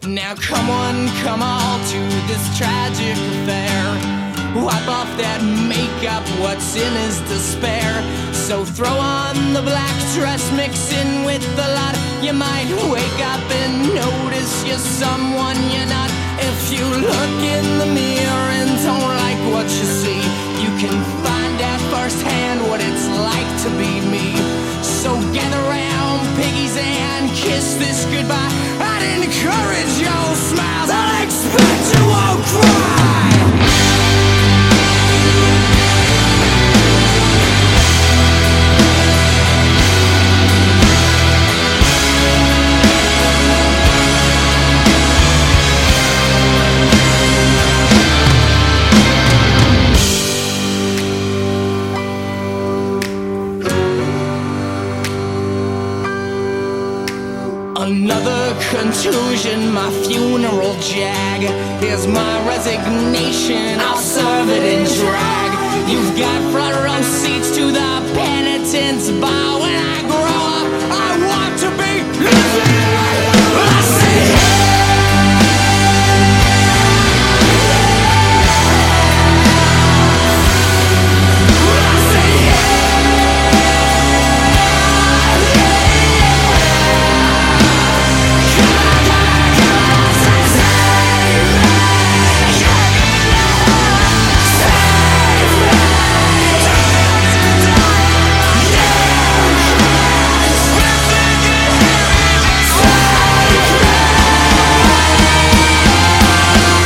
Now come one, come all to this tragic affair. Wipe off that makeup, what's in is despair. So throw on the black dress, mix in with the lot. You might wake up and notice you're someone you're not. If you look in the mirror and don't like what you see, you can find out firsthand what it's like to be me. So gather round, piggies, and kiss this goodbye. I'd encourage your smiles, I'd expect you won't cry. Another contusion, my funeral jag. Here's my resignation, I'll serve it in drag. You've got front row seats to the penitence bar when I grow